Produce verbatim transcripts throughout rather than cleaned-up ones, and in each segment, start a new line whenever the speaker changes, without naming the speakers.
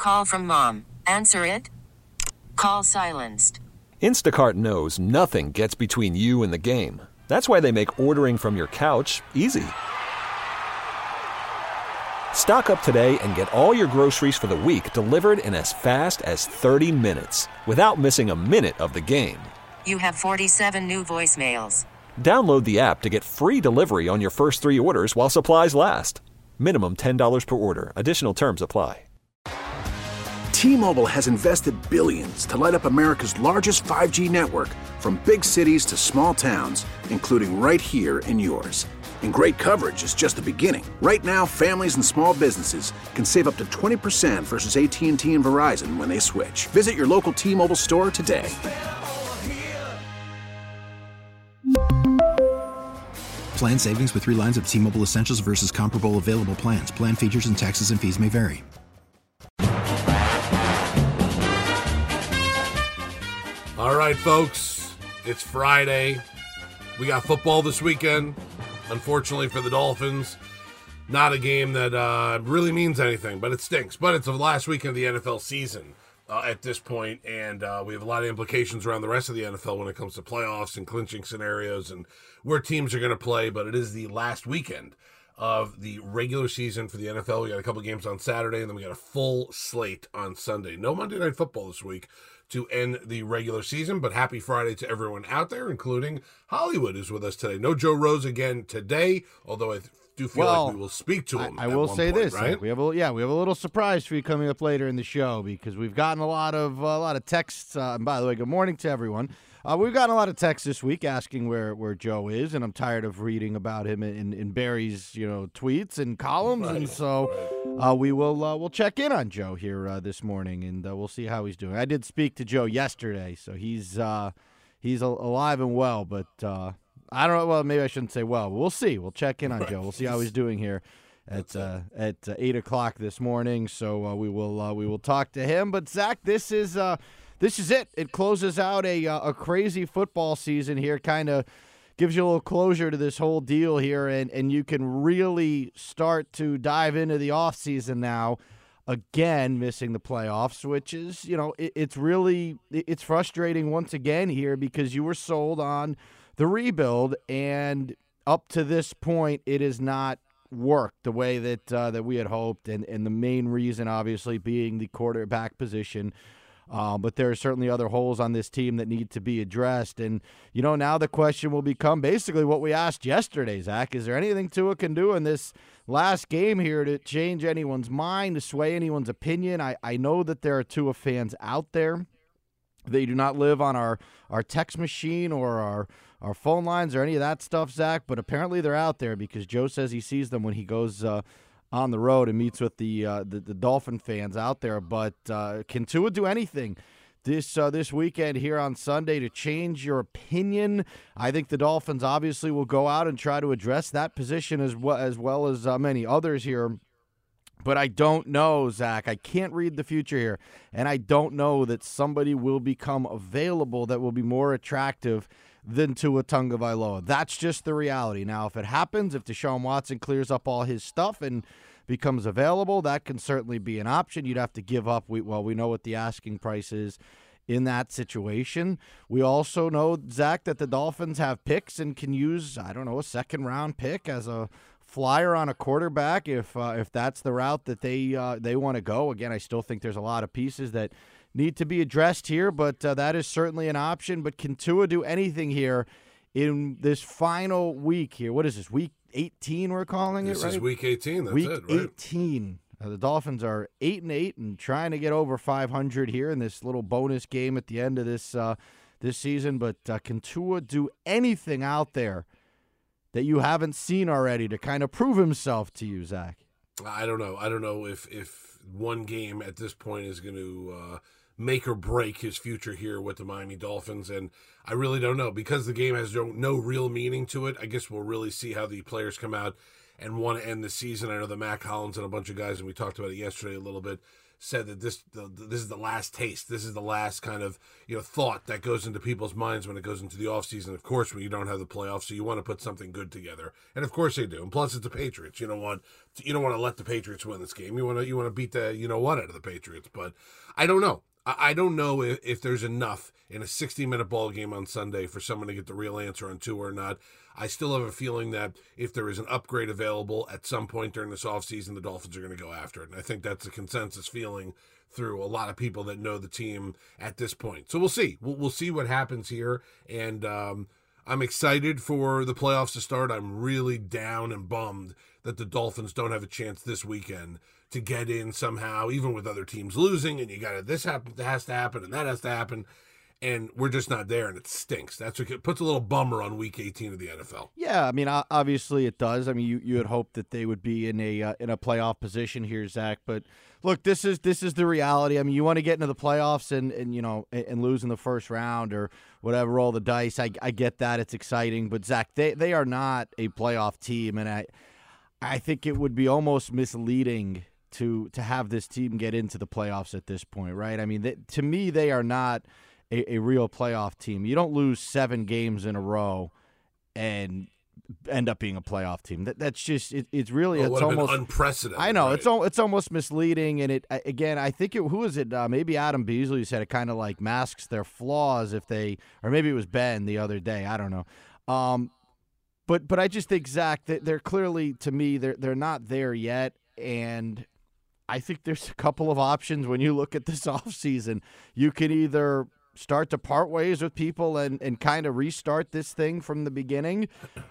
Call from mom. Answer it. Call silenced.
Instacart knows nothing gets between you and the game. That's why they make ordering from your couch easy. Stock up today and get all your groceries for the week delivered in as fast as thirty minutes without missing a minute of the game.
You have forty-seven new voicemails.
Download the app to get free delivery on your first three orders while supplies last. Minimum ten dollars per order. Additional terms apply.
T-Mobile has invested billions to light up America's largest five G network, from big cities to small towns, including right here in yours. And great coverage is just the beginning. Right now, families and small businesses can save up to twenty percent versus A T and T and Verizon when they switch. Visit your local T-Mobile store today.
Plan savings with three lines of T-Mobile Essentials versus comparable available plans. Plan features and taxes and fees may vary.
All right, folks, it's Friday. We got football this weekend. Unfortunately for the Dolphins, not a game that uh, really means anything, but it stinks. But it's the last weekend of the N F L season uh, at this point, and uh, we have a lot of implications around the rest of the N F L when it comes to playoffs and clinching scenarios and where teams are going to play. But it is the last weekend of the regular season for the N F L. We got a couple games on Saturday, and then we got a full slate on Sunday. No Monday Night Football this week to end the regular season, but happy Friday to everyone out there, including Hollywood is with us today. No Joe Rose again today, although I do feel
well,
like we will speak to him.
I, I will say
point,
this:
right?
we have a yeah, we have a little surprise for you coming up later in the show because we've gotten a lot of uh, a lot of texts. Uh, and by the way, good morning to everyone. Uh, we've gotten a lot of texts this week asking where, where Joe is, and I'm tired of reading about him in, in Barry's you know tweets and columns,
Right.
and so uh, we will uh, we'll check in on Joe here uh, this morning, and uh, we'll see how he's doing. I did speak to Joe yesterday, so he's uh, he's al- alive and well, but uh, I don't know. Well, maybe I shouldn't say well, but we'll see. We'll check in on
Right.
Joe. We'll see how he's doing here at uh, at uh, eight o'clock this morning. So uh, we will uh, we will talk to him. But Zach, this is. Uh, This is it. It closes out a uh, a crazy football season here, kind of gives you a little closure to this whole deal here, and, and you can really start to dive into the offseason now, again, missing the playoffs, which is, you know, it, it's really, it's frustrating once again here because you were sold on the rebuild, and up to this point, it has not worked the way that uh, that we had hoped, and, and the main reason, obviously, being the quarterback position. Uh, but there are certainly other holes on this team that need to be addressed. And, you know, now the question will become basically what we asked yesterday, Zach. Is there anything Tua can do in this last game here to change anyone's mind, to sway anyone's opinion? I, I know that there are Tua fans out there. They do not live on our, our text machine or our, our phone lines or any of that stuff, Zach. But apparently they're out there because Joe says he sees them when he goes uh, on the road and meets with the uh, the, the Dolphin fans out there. But uh, can Tua do anything this uh, this weekend here on Sunday to change your opinion? I think the Dolphins obviously will go out and try to address that position as well as, well as uh, many others here. But I don't know, Zach. I can't read the future here. And I don't know that somebody will become available that will be more attractive than Tua Tagovailoa. That's just the reality. Now, if it happens, if Deshaun Watson clears up all his stuff and becomes available, that can certainly be an option. You'd have to give up. We, well, we know what the asking price is in that situation. We also know, Zach, that the Dolphins have picks and can use, I don't know, a second-round pick as a flyer on a quarterback if uh, if that's the route that they uh, they want to go. Again, I still think there's a lot of pieces that need to be addressed here, but uh, that is certainly an option. But can Tua do anything here in this final week here? What is this, week eighteen we're calling
this
it, right?
This is week eighteen, that's
week
it, right?
eighteen. Uh, the Dolphins are eight and eight and trying to get over five hundred here in this little bonus game at the end of this uh, this season. But uh, can Tua do anything out there that you haven't seen already to kind of prove himself to you, Zach?
I don't know. I don't know if, if one game at this point is going to uh, make or break his future here with the Miami Dolphins, and I really don't know. Because the game has no, no real meaning to it, I guess we'll really see how the players come out and want to end the season. I know that Matt Collins and a bunch of guys, and we talked about it yesterday a little bit, said that this the, this is the last taste. This is the last kind of, you know, thought that goes into people's minds when it goes into the offseason. Of course, when you don't have the playoffs, so you want to put something good together. And of course they do. And plus it's the Patriots. You don't want you don't want to let the Patriots win this game. You want to you want to beat the you know what out of the Patriots. But I don't know. I, I don't know if, if there's enough in a sixty minute ball game on Sunday for someone to get the real answer on Tua or not. I still have a feeling that if there is an upgrade available at some point during this offseason, the Dolphins are going to go after it. And I think that's a consensus feeling through a lot of people that know the team at this point. So we'll see. We'll, we'll see what happens here. And um, I'm excited for the playoffs to start. I'm really down and bummed that the Dolphins don't have a chance this weekend to get in somehow, even with other teams losing. And you got to, this happen, has to happen, and that has to happen. And we're just not there, and it stinks. That's what it puts a little bummer on Week eighteen of the N F L.
Yeah, I mean, obviously it does. I mean, you, you had hoped that they would be in a uh, in a playoff position here, Zach. But look, this is this is the reality. I mean, you want to get into the playoffs and, and you know and, and lose in the first round or whatever, roll the dice. I, I get that, it's exciting, but Zach, they they are not a playoff team, and I I think it would be almost misleading to to have this team get into the playoffs at this point, right? I mean, they, to me, they are not A, a real playoff team. You don't lose seven games in a row and end up being a playoff team. That that's just it, it's really
well,
it's almost
unprecedented.
I know
right?
it's al- it's almost misleading, and it again. I think it who is it? Uh, maybe Adam Beasley said it kind of like masks their flaws if they, or maybe it was Ben the other day. I don't know. Um, but but I just think Zach that they're clearly to me they're they're not there yet, and I think there's a couple of options when you look at this offseason. You can either start to part ways with people and, and kind of restart this thing from the beginning,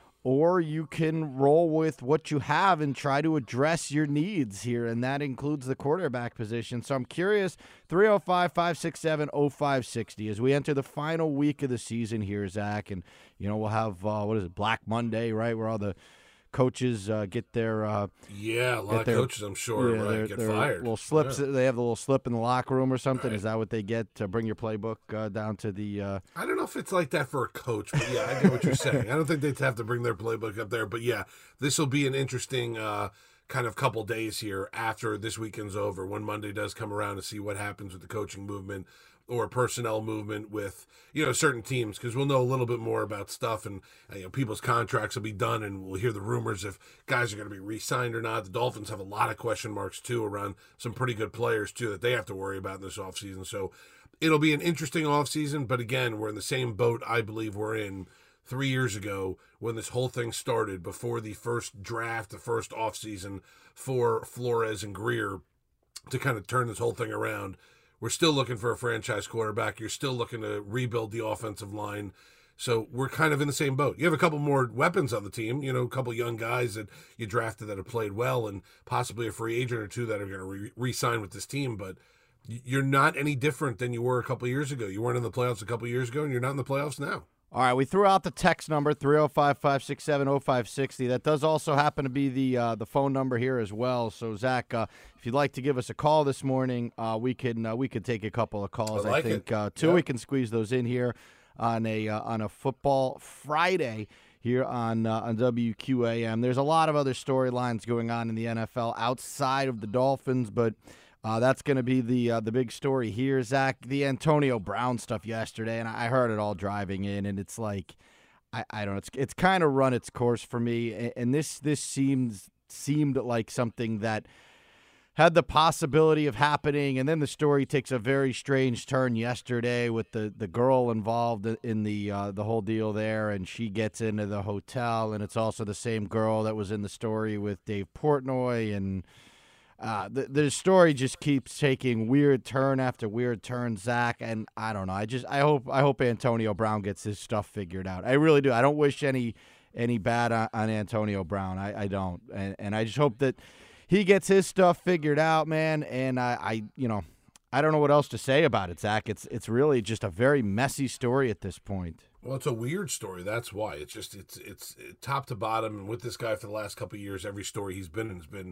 or you can roll with what you have and try to address your needs here, and that includes the quarterback position. So I'm curious, three oh five, five six seven, oh five six oh as we enter the final week of the season here, Zach, and, you know, we'll have, uh, what is it, Black Monday, right, where all the coaches uh, get their uh,
yeah, a lot of
their,
coaches, I'm sure,
yeah,
right,
their,
get
their
fired.
Little slips.
Yeah.
They have the little slip in the locker room or something.
Right.
Is that what they get to bring your playbook uh, down to the? Uh...
I don't know if it's like that for a coach, but yeah, I get what you're saying. I don't think they'd have to bring their playbook up there, but yeah, this will be an interesting uh, kind of couple days here after this weekend's over, when Monday does come around, to see what happens with the coaching movement or personnel movement with, you know, certain teams, because we'll know a little bit more about stuff, and uh, you know, people's contracts will be done, and we'll hear the rumors if guys are going to be re-signed or not. The Dolphins have a lot of question marks too around some pretty good players too that they have to worry about in this offseason. So it'll be an interesting offseason, but again, we're in the same boat I believe we're in three years ago when this whole thing started, before the first draft, the first offseason for Flores and Greer to kind of turn this whole thing around. We're still looking for a franchise quarterback. You're still looking to rebuild the offensive line. So we're kind of in the same boat. You have a couple more weapons on the team, you know, a couple young guys that you drafted that have played well, and possibly a free agent or two that are going to re- re-sign with this team. But you're not any different than you were a couple years ago. You weren't in the playoffs a couple years ago, and you're not in the playoffs now.
All right, we threw out the text number, three oh five, five six seven, oh five six oh. That does also happen to be the uh, the phone number here as well. So, Zach, uh, if you'd like to give us a call this morning, uh, we can uh, we could take a couple of calls.
I, like
I think
it.
Uh, two,
yep.
we can squeeze those in here on a uh, on a football Friday here on uh, on W Q A M. There's a lot of other storylines going on in the N F L outside of the Dolphins, but Uh, that's going to be the uh, the big story here, Zach. The Antonio Brown stuff yesterday, and I heard it all driving in, and it's like, I, I don't know, it's it's kind of run its course for me, and, and this this seems seemed like something that had the possibility of happening, and then the story takes a very strange turn yesterday with the, the girl involved in the uh, the whole deal there, and she gets into the hotel, and it's also the same girl that was in the story with Dave Portnoy, and Uh, the, the story just keeps taking weird turn after weird turn, Zach, and I don't know. I just I hope I hope Antonio Brown gets his stuff figured out. I really do. I don't wish any any bad on, on Antonio Brown. I, I don't, and and I just hope that he gets his stuff figured out, man. And I, I you know I don't know what else to say about it, Zach. It's it's really just a very messy story at this point.
Well, it's a weird story. That's why. It's just it's it's top to bottom, and with this guy for the last couple of years, every story he's been in has been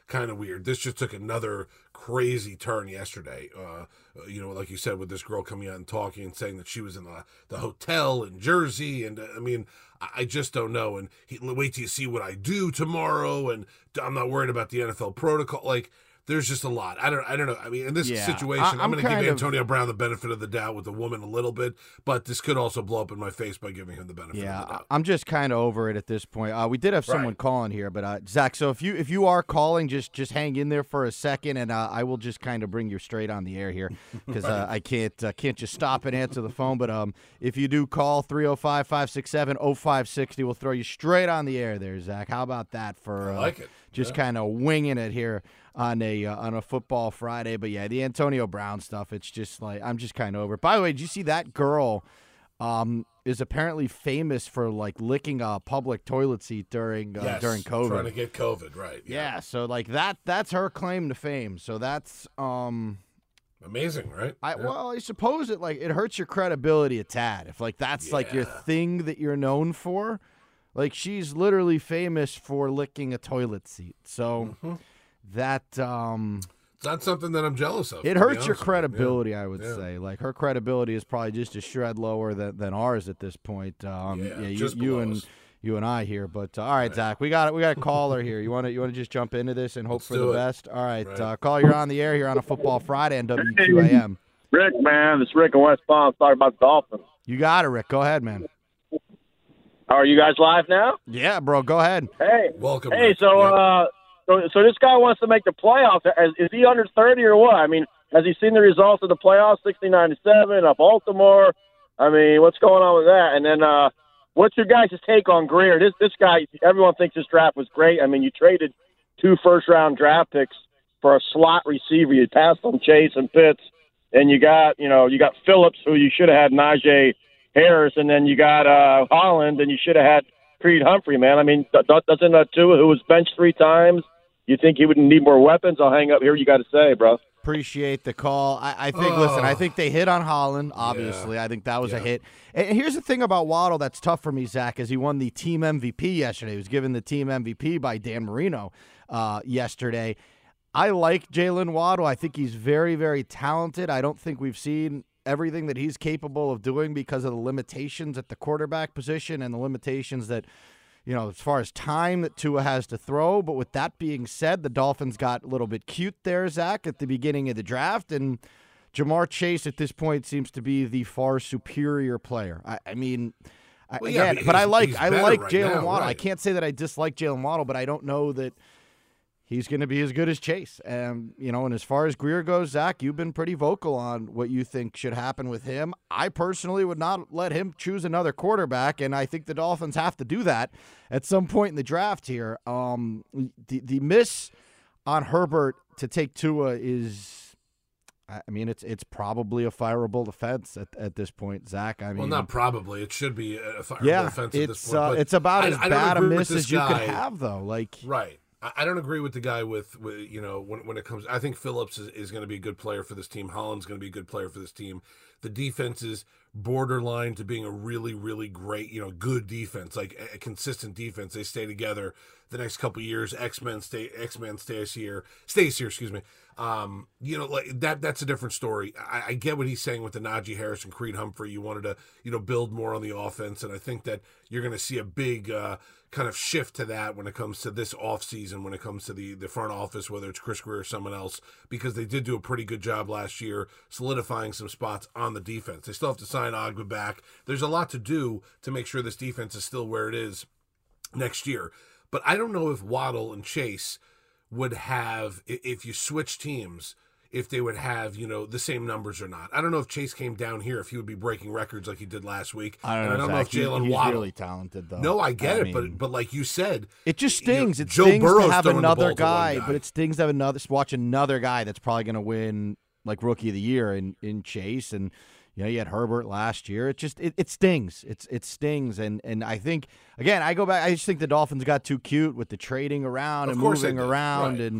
kind of weird. This just took another crazy turn yesterday. Uh, you know, like you said, with this girl coming out and talking and saying that she was in the, the hotel in Jersey. And uh, I mean, I, I just don't know. And he, wait till you see what I do tomorrow. And I'm not worried about the N F L protocol. Like, there's just a lot. I don't I don't know. I mean, in this
Yeah,
situation,
I-
I'm,
I'm
going to give
kind of-
Antonio Brown the benefit of the doubt with the woman a little bit, but this could also blow up in my face by giving him the benefit
Yeah,
of the doubt.
I'm just kind of over it at this point. Uh, we did have someone
Right.
calling here, but uh, Zach, so if you if you are calling, just just hang in there for a second, and uh, I will just kind of bring you straight on the air here because uh, I can't uh, can't just stop and answer the phone. But um, if you do call three oh five, five six seven, oh five six oh, we'll throw you straight on the air there, Zach. How about that for uh,
I like it.
just
Yeah.
kind of winging it here on a uh, on a football Friday? But yeah, the Antonio Brown stuff, it's just like I'm just kind of over it. By the way, did you see that girl? Um, is apparently famous for like licking a public toilet seat during uh,
Yes,
during COVID.
trying to get COVID, right?
yeah, so like that that's her claim to fame. So that's um
Amazing, right?
I
Yeah.
well, I suppose it like it hurts your credibility a tad if like that's like your
Yeah.
thing that you're known for. Like she's literally famous for licking a toilet seat. So
Mm-hmm.
that um
It's not something that I'm jealous of.
it
to be
hurts your
honest with you.
credibility, I would
Yeah.
say. Like her credibility is probably just a shred lower than, than ours at this point. Um,
Yeah,
you,
just
you
below
and
us.
you and I here. But uh, all right, Zach, we got we got a caller here. You want to you want to just jump into this and hope
Let's
for
do
the
it.
best? All right,
Right.
uh, call. You're on the air here on a Football Friday on W Q A M.
Rick, man, it's Rick in West Palm. Talking about the Dolphins.
You got it, Rick. Go ahead, man.
Are you guys live now?
Yeah, bro. Go ahead.
Hey,
Welcome.
hey.
Rick.
So,
Yeah.
uh, so, so this guy wants to make the playoffs. Is, is he under thirty or what? I mean, has he seen the results of the playoffs? Sixty-nine to seven of Baltimore. I mean, what's going on with that? And then, uh, what's your guys' take on Greer? This this guy, everyone thinks this draft was great. I mean, you traded two first-round draft picks for a slot receiver. You passed on Chase and Pitts, and you got, you know, you got Phillips, who you should have had Najee Harris, and then you got uh, Holland, and you should have had Creed Humphrey, man. I mean, th- th- doesn't uh, Tua, who was benched three times, you think he would need more weapons? I'll hang up here. You got to say, bro.
Appreciate the call. I, I think, listen, I
Oh.
think they hit on Holland, obviously. I think that was a
Yeah.
hit. And here's the thing about Waddle that's tough for me, Zach, is he won the team M V P yesterday. He was given the team M V P by Dan Marino uh, yesterday. I like Jalen Waddle. I think he's very, very talented. I don't think we've seen everything that he's capable of doing because of the limitations at the quarterback position and the limitations that, you know, as far as time that Tua has to throw. But with that being said, the Dolphins got a little bit cute there, Zach, at the beginning of the draft. And Jamar Chase at this point seems to be the far superior player. I, I mean, I,
Well, yeah,
again,
but
but I
he's-
like
he's
I
better
like
right
Jalen
now,
Waddle. I
right.
can't say that I dislike Jalen Waddle, but I don't know that he's going to be as good as Chase. Um, you know, and as far as Greer goes, Zach, you've been pretty vocal on what you think should happen with him. I personally would not let him choose another quarterback, and I think the Dolphins have to do that at some point in the draft here. Um, the the miss on Herbert to take Tua is, I mean, it's it's probably a fireable offense at, at this point, Zach. I mean,
Well, not probably. It should be a fireable
yeah,
offense at this
it's
point.
uh,
but
it's about
I-
as
I don't
bad a
agree with
miss
this
as you could
guy.
have, though. Like,
Right. I I don't agree with the guy with, with you know, when when it comes. I think Phillips is, is going to be a good player for this team. Holland's going to be a good player for this team. The defense is borderline to being a really, really great, you know, good defense, like a, a consistent defense. They stay together the next couple of years. X-Men stay, X-Men stays here, stays here, excuse me. Um, you know, like that, that's a different story. I, I get what he's saying with the Najee Harris and Creed Humphrey. You wanted to, you know, build more on the offense. And I think that you're going to see a big, uh, kind of shift to that when it comes to this offseason, when it comes to the, the front office, whether it's Chris Greer or someone else, because they did do a pretty good job last year solidifying some spots on the defense. They still have to sign Ogba back. There's a lot to do to make sure this defense is still where it is next year. But I don't know if Waddle and Chase would have, i- if you switch teams, if they would have, you know, the same numbers or not. I don't know if Chase came down here, if he would be breaking records like he did last week.
I don't
And
know,
I don't know if
Zach. He-
Jalen
he's
Waddle.
really talented, though.
No, I get
I
it,
mean-
but but like you said,
It just
you know,
stings. It
Joe
stings
Burrow's
to have
throwing the
another
ball to one
guy,
guy.
but it stings to have another watch another guy that's probably going to win like Rookie of the Year in, in Chase, and you know you had Herbert last year. It just it, it stings. It's it stings, and and I think again I go back. I just think the Dolphins got too cute with the trading around
Of
and
course they
moving
did,
around,
right.
and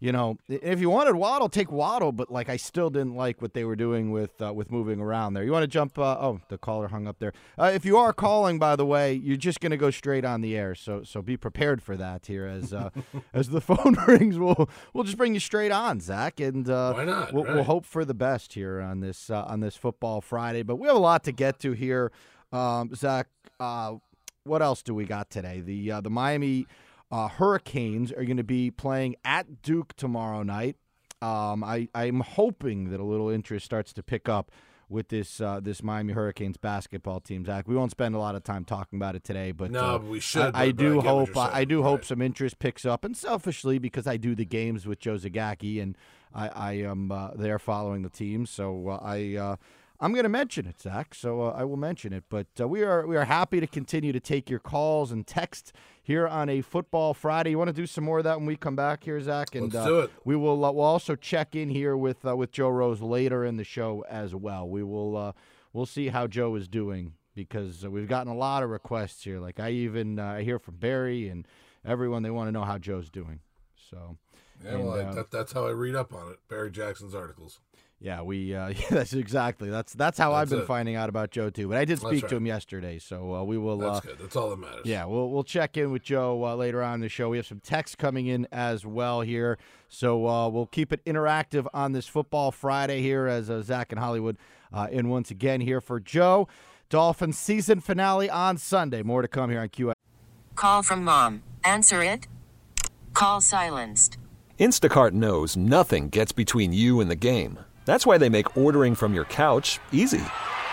you know, if you wanted Waddle, take Waddle, but like I still didn't like what they were doing with uh, with moving around there. You want to jump? Uh, oh, the caller hung up there. Uh, if you are calling, by the way, you're just going to go straight on the air, so so be prepared for that here as uh, as the phone rings. We'll we'll just bring you straight on, Zach, and uh,
why not?
We'll,
right.
we'll hope for the best here on this uh, on this Football Friday. But we have a lot to get to here, um, Zach. Uh, what else do we got today? The uh, the Miami Uh, Hurricanes are going to be playing at Duke tomorrow night. Um, I, I'm hoping that a little interest starts to pick up with this uh, this Miami Hurricanes basketball team, Zach. We won't spend a lot of time talking about it today, but
no,
uh,
we should.
I, I
but,
do
but I
hope I, I do
right.
hope some interest picks up, and selfishly because I do the games with Joe Zagacki, and I, I am uh, there following the team, so uh, I. Uh, I'm going to mention it, Zach, so uh, I will mention it. But uh, we are we are happy to continue to take your calls and texts here on a Football Friday. You want to do some more of that when we come back here, Zach? And
Let's
uh,
do it.
We will uh, we'll also check in here with uh, with Joe Rose later in the show as well. We will uh, we'll see how Joe is doing because uh, we've gotten a lot of requests here. Like I even uh, I hear from Barry and everyone, they want to know how Joe's doing. So
yeah,
and,
well, I,
uh,
that, that's how I read up on it. Barry Jackson's articles.
Yeah, we. Uh, yeah, that's exactly. That's that's how
That's
I've been
it.
finding out about Joe too. But I did
That's
speak
right.
to him yesterday, so uh, we will.
That's
uh,
good. That's all that matters.
Yeah, we'll we'll check in with Joe uh, later on in the show. We have some texts coming in as well here, so uh, we'll keep it interactive on this Football Friday here as uh, Zach and Hollywood uh, in once again here for Joe. Dolphins season finale on Sunday. More to come here on Q.
Call from mom. Answer it. Call silenced.
Instacart knows nothing gets between you and the game. That's why they make ordering from your couch easy.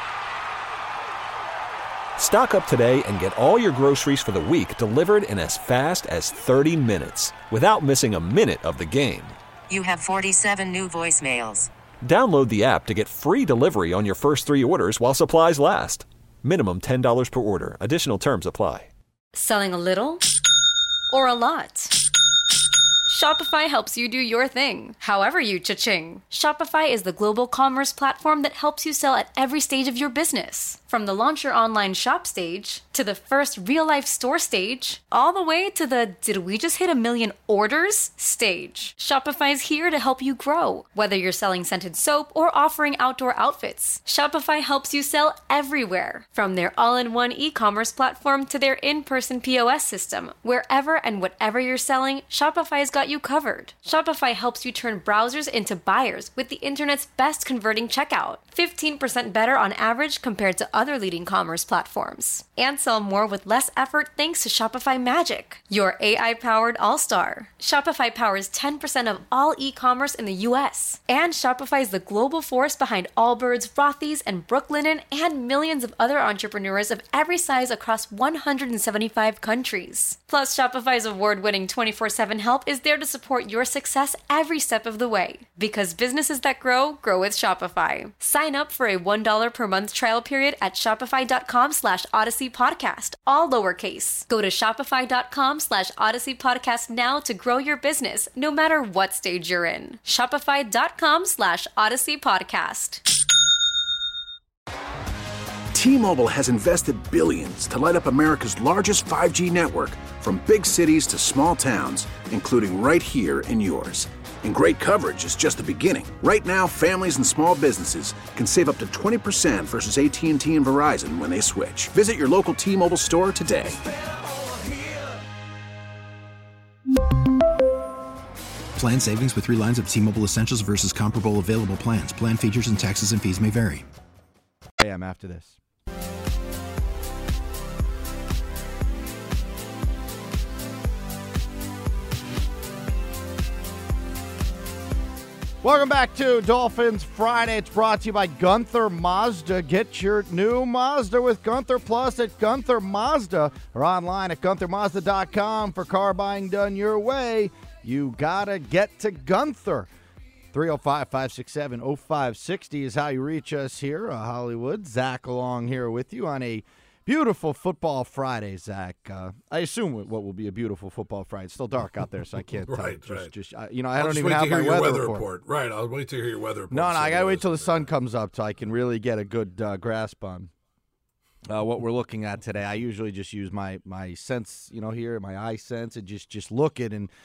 Stock up today and get all your groceries for the week delivered in as fast as thirty minutes without missing a minute of the game.
You have forty-seven new voicemails.
Download the app to get free delivery on your first three orders while supplies last. Minimum ten dollars per order. Additional terms apply.
Selling a little or a lot? Shopify helps you do your thing, however you cha-ching. Shopify is the global commerce platform that helps you sell at every stage of your business. From the launch your online shop stage, to the first real-life store stage, all the way to the did we just hit a million orders stage. Shopify is here to help you grow. Whether you're selling scented soap or offering outdoor outfits, Shopify helps you sell everywhere. From their all-in-one e-commerce platform to their in-person P O S system, wherever and whatever you're selling, Shopify's got you covered. Shopify helps you turn browsers into buyers with the internet's best converting checkout. fifteen percent better on average compared to other leading commerce platforms. And sell more with less effort thanks to Shopify Magic, your A I-powered all-star. Shopify powers ten percent of all e-commerce in the U S. And Shopify is the global force behind Allbirds, Rothy's, and Brooklinen, and millions of other entrepreneurs of every size across one hundred seventy-five countries. Plus, Shopify's award-winning twenty-four seven help is there to support your success every step of the way. Because businesses that grow, grow with Shopify. Sign up for a one dollar per month trial period at shopify.com slash Odyssey Podcast, all lowercase. Go to shopify.com slash Odyssey Podcast now to grow your business, no matter what stage you're in. Shopify.com slash Odyssey Podcast.
T-Mobile has invested billions to light up America's largest five G network, from big cities to small towns, including right here in yours. And great coverage is just the beginning. Right now, families and small businesses can save up to twenty percent versus A T and T and Verizon when they switch. Visit your local T-Mobile store today.
Plan savings with three lines of T-Mobile Essentials versus comparable available plans. Plan features and taxes and fees may vary.
I am after this. Welcome back to Dolphins Friday. It's brought to you by Gunther Mazda. Get your new Mazda with Gunther Plus at Gunther Mazda or online at gunther mazda dot com. For car buying done your way, you gotta get to Gunther. three oh five, five six seven, oh five six oh is how you reach us here, uh, Hollywood. Zach along here with you on a beautiful Football Friday, Zach. Uh, I assume what will be a beautiful Football Friday. It's still dark out there, so I can't
right,
tell. Just,
right.
just uh, you know, I
I'll
don't
just
even
wait
have
to
my
hear your
weather,
weather
report.
report. Right, I'll wait to hear your weather report.
No, no, I got to wait till the
Otherwise-
sun comes up so I can really get a good uh, grasp on uh, what we're looking at today. I usually just use my my sense, you know, here, my eye sense, and just just look it and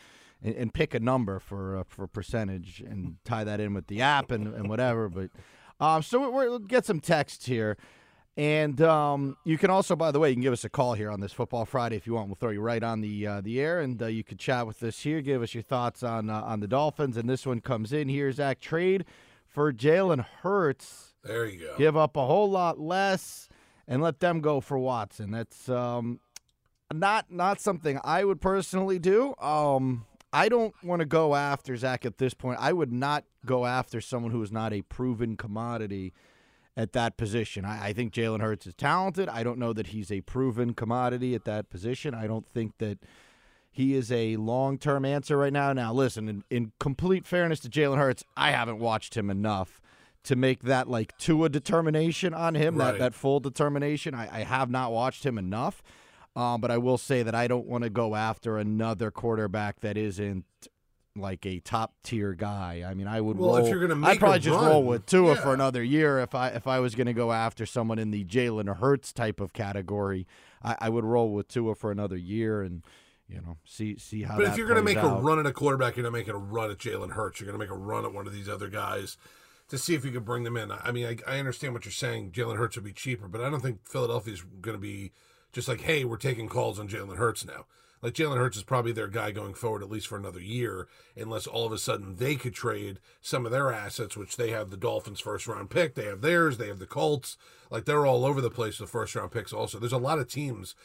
and, and pick a number for uh, for percentage and tie that in with the app and, and whatever. But um, so we're, we'll get some texts here. And um, you can also, by the way, you can give us a call here on this Football Friday if you want. We'll throw you right on the uh, the air, and uh, you can chat with us here. Give us your thoughts on uh, on the Dolphins. And this one comes in here, Zach. Trade for Jalen Hurts.
There you go.
Give up a whole lot less and let them go for Watson. That's um, not not something I would personally do. Um, I don't want to go after Zach at this point. I would not go after someone who is not a proven commodity at that position. I, I think Jalen Hurts is talented. I don't know that he's a proven commodity at that position. I don't think that he is a long-term answer right now. Now, listen, in, in complete fairness to Jalen Hurts, I haven't watched him enough to make that, like, Tua determination on him,
right.
that, that full determination. I, I have not watched him enough, um, but I will say that I don't want to go after another quarterback that isn't like a top tier guy. I mean, I would
well,
roll.
If you're gonna make
I'd probably just
run,
roll with Tua
yeah.
for another year if I if I was going to go after someone in the Jalen Hurts type of category. I, I would roll with Tua for another year and you know see see how.
But
that
if you're going to make
out.
a run at a quarterback, you're not making a run at Jalen Hurts. You're going to make a run at one of these other guys to see if you can bring them in. I mean, I, I understand what you're saying. Jalen Hurts would be cheaper, but I don't think Philadelphia's going to be just like, hey, we're taking calls on Jalen Hurts now. Like, Jalen Hurts is probably their guy going forward, at least for another year, unless all of a sudden they could trade some of their assets, which they have the Dolphins' first-round pick. They have theirs. They have the Colts. Like, they're all over the place with first-round picks also. There's a lot of teams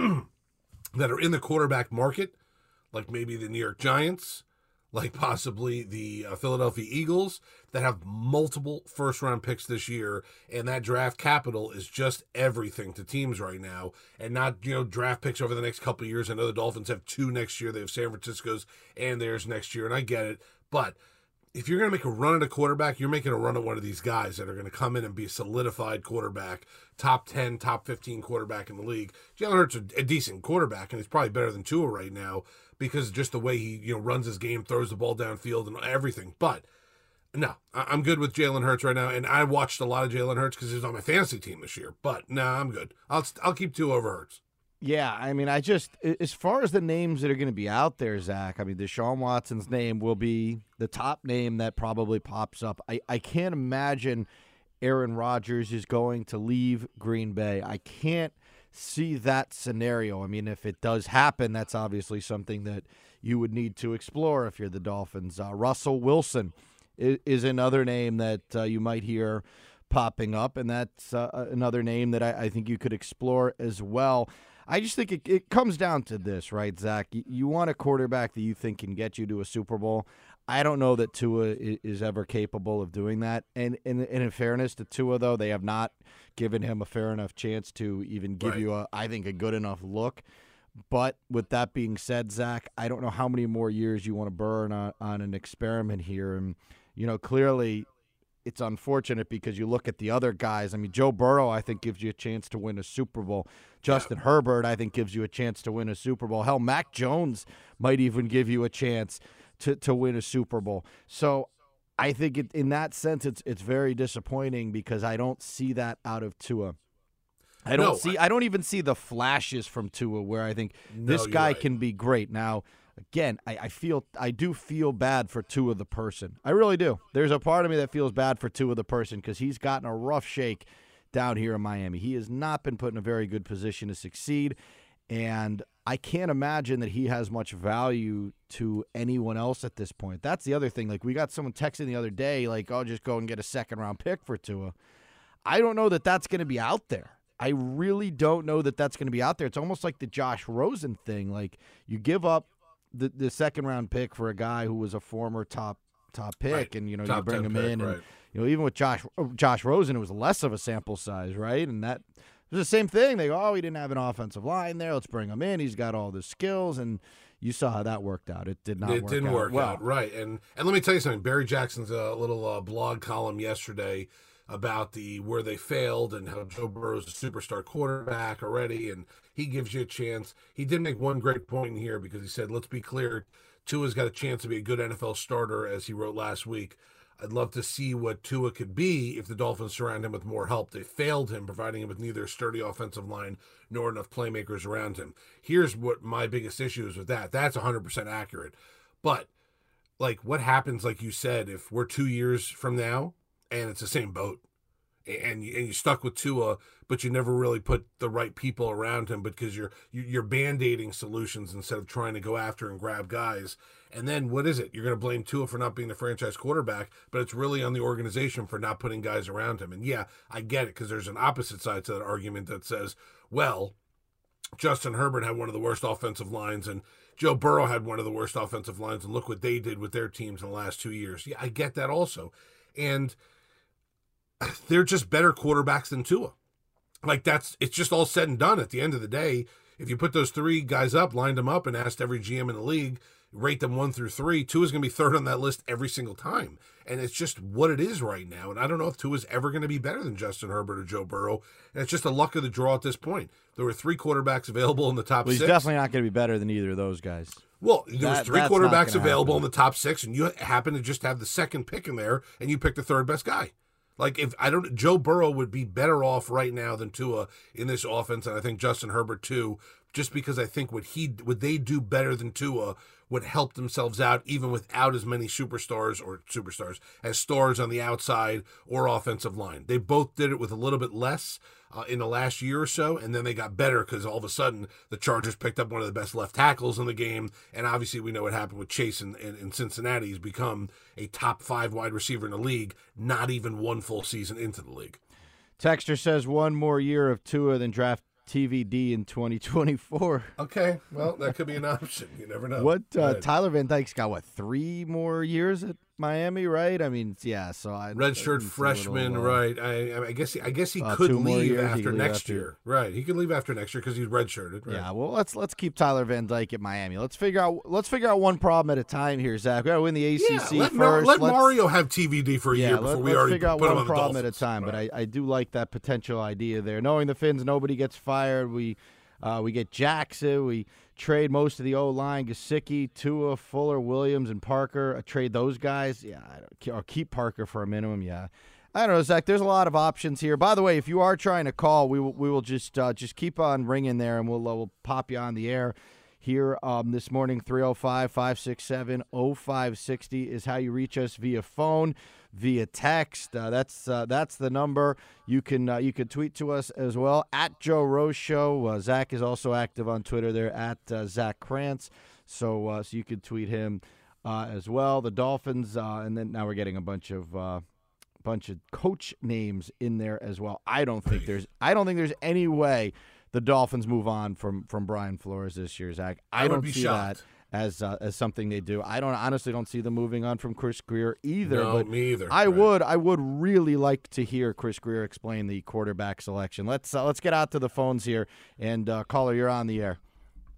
that are in the quarterback market, like maybe the New York Giants, like possibly the uh, Philadelphia Eagles, that have multiple first-round picks this year, and that draft capital is just everything to teams right now, and not, you know, draft picks over the next couple of years. I know the Dolphins have two next year. They have San Francisco's and theirs next year, and I get it, but if you're going to make a run at a quarterback, you're making a run at one of these guys that are going to come in and be a solidified quarterback, top ten, top fifteen quarterback in the league. Jalen Hurts is a decent quarterback, and he's probably better than Tua right now because just the way he, you know, runs his game, throws the ball downfield and everything. But no, I'm good with Jalen Hurts right now, and I watched a lot of Jalen Hurts because he was on my fantasy team this year. But no, I'm good. I'll I'll keep Tua over Hurts.
Yeah, I mean, I just, as far as the names that are going to be out there, Zach, I mean, Deshaun Watson's name will be the top name that probably pops up. I, I can't imagine Aaron Rodgers is going to leave Green Bay. I can't see that scenario. I mean, if it does happen, that's obviously something that you would need to explore if you're the Dolphins. Uh, Russell Wilson is, is another name that uh, you might hear popping up, and that's uh, another name that I, I think you could explore as well. I just think it, it comes down to this, right, Zach? You, you want a quarterback that you think can get you to a Super Bowl. I don't know that Tua is, is ever capable of doing that. And, and, and in fairness to Tua, though, they have not given him a fair enough chance to even give
right.
you, a, I think, a good enough look. But with that being said, Zach, I don't know how many more years you want to burn on, on an experiment here. And, you know, clearly it's unfortunate because you look at the other guys. I mean, Joe Burrow, I think, gives you a chance to win a Super Bowl. Justin yeah. Herbert, I think, gives you a chance to win a Super Bowl. Hell, Mac Jones might even give you a chance to, to win a Super Bowl. So I think it, in that sense, it's it's very disappointing because I don't see that out of Tua. I don't
no,
see.
I,
I don't even see the flashes from Tua where I think
no,
this guy
right.
can be great. Now, again, I, I feel I do feel bad for Tua the person. I really do. There's a part of me that feels bad for Tua the person because he's gotten a rough shake down here in Miami. He has not been put in a very good position to succeed, and I can't imagine that he has much value to anyone else at this point. That's the other thing. Like, we got someone texting the other day, like, oh, just go and get a second-round pick for Tua. I don't know that that's going to be out there. I really don't know that that's going to be out there. It's almost like the Josh Rosen thing. Like, you give up the, the second-round pick for a guy who was a former top top pick,
right.
and, you know,
top
you bring him
pick,
in.
Right.
And, you know, even with Josh Josh Rosen, it was less of a sample size, right? And that – it was the same thing. They go, oh, he didn't have an offensive line there. Let's bring him in. He's got all the skills, and you saw how that worked out. It did not
it
work
didn't
out
work
well.
out, right. And and let me tell you something. Barry Jackson's uh, little uh, blog column yesterday about the where they failed and how Joe Burrow's a superstar quarterback already, and he gives you a chance. He did make one great point in here because he said, let's be clear, Tua's got a chance to be a good N F L starter, as he wrote last week. I'd love to see what Tua could be if the Dolphins surround him with more help. They failed him, providing him with neither a sturdy offensive line nor enough playmakers around him. Here's what my biggest issue is with that. That's one hundred percent accurate. But, like, what happens, like you said, if we're two years from now and it's the same boat? And you, and you stuck with Tua, but you never really put the right people around him because you're you're band-aiding solutions instead of trying to go after and grab guys. And then what is it? You're going to blame Tua for not being the franchise quarterback, but it's really on the organization for not putting guys around him. And yeah, I get it because there's an opposite side to that argument that says, well, Justin Herbert had one of the worst offensive lines and Joe Burrow had one of the worst offensive lines, and look what they did with their teams in the last two years. Yeah, I get that also. And they're just better quarterbacks than Tua. Like, that's, it's just all said and done at the end of the day. If you put those three guys up, lined them up, and asked every G M in the league, rate them one through three, Tua's going to be third on that list every single time. And it's just what it is right now. And I don't know if Tua's ever going to be better than Justin Herbert or Joe Burrow. And it's just a luck of the draw at this point. There were three quarterbacks available in the top
well, he's
six.
He's definitely not going to be better than either of those guys.
Well, there
that,
was three quarterbacks available
happen.
in the top six, and you happen to just have the second pick in there, and you pick the third best guy. Like, if I don't, Joe Burrow would be better off right now than Tua in this offense, and I think Justin Herbert too, just because I think what he, what they do better than Tua would help themselves out even without as many superstars or superstars as stars on the outside or offensive line. They both did it with a little bit less uh, in the last year or so, and then they got better because all of a sudden the Chargers picked up one of the best left tackles in the game, and obviously we know what happened with Chase in, in, in Cincinnati. He's become a top five wide receiver in the league, not even one full season into the league.
Texter says one more year of Tua than draft T V D in twenty twenty-four.
Okay, well, that could be an option. You never know.
What uh, Tyler Van Dyke's got, what, three more years at Miami, right? I mean, yeah, so I
redshirt freshman, little, uh, right? I, I guess he, I guess he
uh,
could leave
years,
after
leave
next
after.
year, right? He could leave after next year because he's redshirted. Right?
Yeah, well, let's let's keep Tyler Van Dyke at Miami. Let's figure out let's figure out one problem at a time here, Zach. We got to win the A C C
yeah, let,
first.
Let
let's,
Mario have T V D for a
yeah,
year before
let,
we
let's
already
figure out
put him
one
on the
problem
Dolphins.
at a time.
Right.
But I, I do like that potential idea there. Knowing the Finns, nobody gets fired. We uh, we get Jackson. We trade most of the O-line, Gesicki, Tua, Fuller, Williams, and Parker. I trade those guys. Yeah, I don't, or keep Parker for a minimum. Yeah. I don't know, Zach. There's a lot of options here. By the way, if you are trying to call, we will, we will just uh, just keep on ringing there, and we'll uh, we'll pop you on the air here um, this morning. three oh five, five six seven, oh five six oh is how you reach us via phone, via text. Uh, that's uh, that's the number. You can uh, you can tweet to us as well at Joe Rose Show. Uh, Zach is also active on Twitter there at uh, Zach Krantz, so uh, so you can tweet him uh, as well. The Dolphins, uh, and then now we're getting a bunch of. Uh, bunch of coach names in there as well. I don't think there's I don't think there's any way the Dolphins move on from from Brian Flores this year, Zach. I,
I
don't
be
see
shocked.
that as uh, as something they do. I don't honestly don't see them moving on from Chris Greer either.
No,
but
me either.
I
right.
would I would really like to hear Chris Greer explain the quarterback selection. Let's uh, let's get out to the phones here, and uh, caller, you're on the air.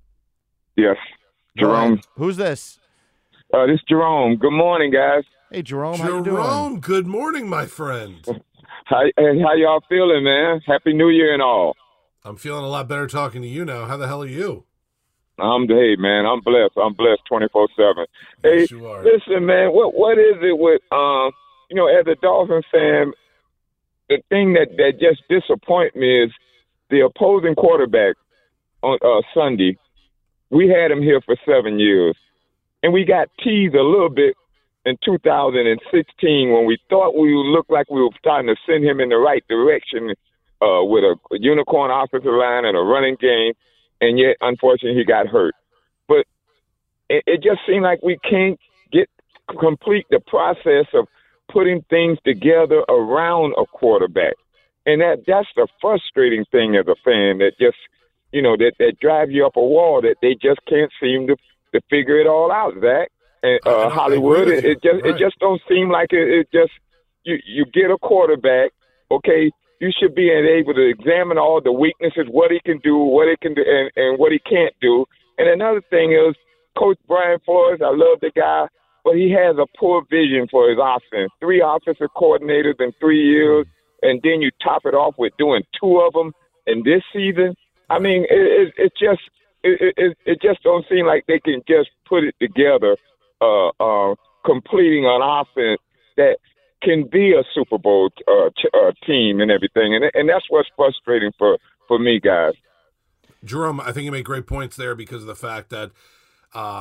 Yes, Jerome.
Who's this?
Uh, this is Jerome. Good morning, guys.
Hey, Jerome,
Jerome,
how you doing?
good morning, my friend.
How, how y'all feeling, man? Happy New Year and all.
I'm feeling a lot better talking to you now. How the hell are you?
I'm hey, man. I'm blessed. I'm blessed twenty-four seven. Hey,
Yes, you are.
listen, man. What what is it with um? You know, as a Dolphin fan, the thing that that just disappoints me is the opposing quarterback on uh, Sunday. We had him here for seven years, and we got teased a little bit in two thousand sixteen when we thought we would look like we were starting to send him in the right direction uh, with a, a unicorn offensive line and a running game, and yet, unfortunately, he got hurt. But it, it just seemed like we can't get complete the process of putting things together around a quarterback. And that that's the frustrating thing as a fan that just, you know, that, that drives you up a wall that they just can't seem to, to figure it all out, Zach. And uh, Hollywood, it, it just
right.
it just don't seem like it, it just you you get a quarterback, okay, you should be able to examine all the weaknesses, what he can do, what he can do, and, and what he can't do. And another thing is, Coach Brian Flores, I love the guy, but he has a poor vision for his offense. Three offensive coordinators in three years, and then you top it off with doing two of them in this season. I mean, it, it, it just it, it it just don't seem like they can just put it together. Uh, uh, completing an offense that can be a Super Bowl uh, ch- uh, team and everything, and and that's what's frustrating for, for me, guys.
Jerome, I think you make great points there because of the fact that um,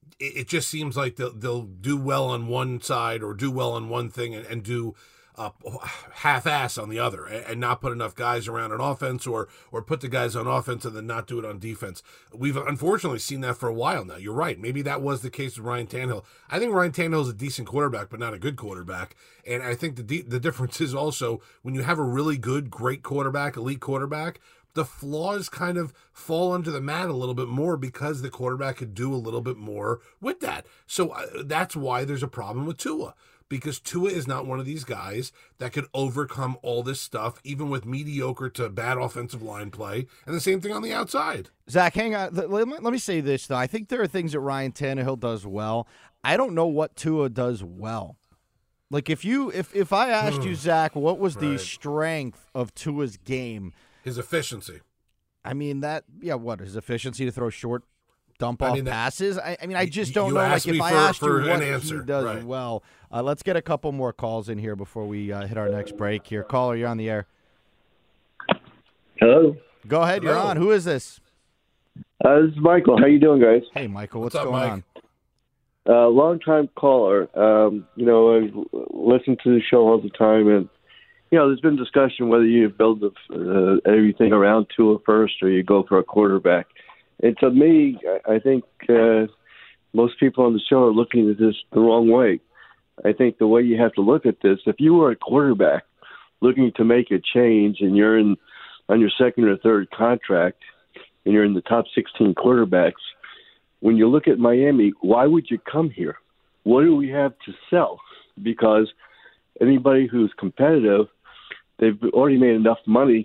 it, it just seems like they'll, they'll do well on one side or do well on one thing and, and do uh, half-ass on the other, and, and not put enough guys around on offense, or or put the guys on offense and then not do it on defense. We've unfortunately seen that for a while now. You're right. Maybe that was the case with Ryan Tannehill. I think Ryan Tannehill is a decent quarterback, but not a good quarterback. And I think the de- the difference is also when you have a really good, great quarterback, elite quarterback, the flaws kind of fall under the mat a little bit more because the quarterback could do a little bit more with that. So uh, that's why there's a problem with Tua, because Tua is not one of these guys that could overcome all this stuff, even with mediocre to bad offensive line play, and the same thing on the outside.
Zach, hang on. Let me, let me say this, though. I think there are things that Ryan Tannehill does well. I don't know what Tua does well. Like, if you if, if I asked you, Zach, what was the
Right.
strength of Tua's game?
His efficiency.
I mean, that, yeah, what, his efficiency to throw short dump-off
I mean, that-
passes? I, I mean, I just don't
You
know. Like,
asked
if
me
I
for-
asked
for
you
an
what
answer,
he does
right.
well. Uh, let's get a couple more calls in here before we uh, hit our next break here. Caller, you're on the air.
Hello.
Go ahead, you're
Hello.
on. Who is this?
Uh, this is Michael. How you doing, guys?
Hey, Michael, what's,
What's up,
going
Mike?
on?
Uh, long-time caller. Um, you know, I listen to the show all the time, and you know, there's been discussion whether you build the, uh, everything around Tua first or you go for a quarterback. And to me, I I think uh, most people on the show are looking at this the wrong way. I think the way you have to look at this, if you were a quarterback looking to make a change and you're in on your second or third contract and you're in the top sixteen quarterbacks, when you look at Miami, why would you come here? What do we have to sell? Because anybody who's competitive, they've already made enough money.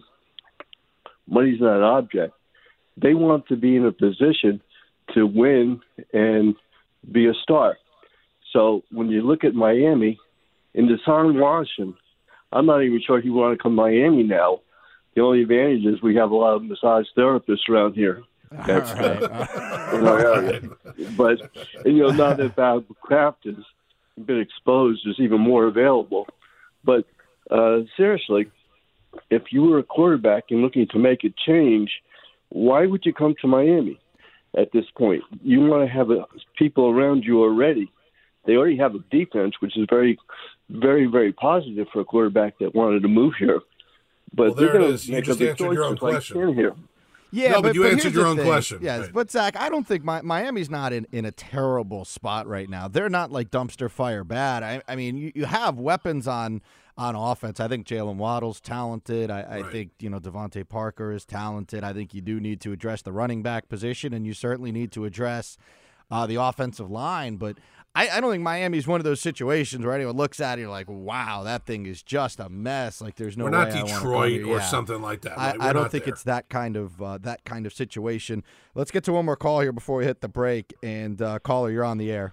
Money's not an object. They want to be in a position to win and be a star. So when you look at Miami, in Deshaun Watson, I'm not even sure he want to come to Miami now. The only advantage is we have a lot of massage therapists around here. That's uh, in our area. But, and, you know, now that Bob Kraft has been exposed, there's even more available. But uh, seriously, if you were a quarterback and looking to make a change, why would you come to Miami at this point? You want to have a, people around you already. They already have a defense, which is very, very, very positive for a quarterback that wanted to move here. But
Well, there
they're
it
going
is.
to
You
make
just
other
answered your own
choices like
question.
in here.
Yeah,
No, but
but,
you
but
answered
here's
your
the
own
thing.
question.
Yes,
Right.
but Zach, I don't think Mi- Miami's not in, in a terrible spot right now. They're not like dumpster fire bad. I, I mean, you, you have weapons on on offense. I think Jalen Waddle's talented. I, I
Right.
think, you know, Devontae Parker is talented. I think you do need to address the running back position, and you certainly need to address uh, the offensive line. But I, I don't think Miami's one of those situations where anyone looks at it, you're like, wow, that thing is just a mess. Like, there's no
We're
way
not
I wanna go
Detroit
here.
or
Yeah.
something like that.
I,
right?
I
We're
don't
not
think
there.
it's that kind of uh, that kind of situation. Let's get to one more call here before we hit the break. And uh, caller, you're on the air.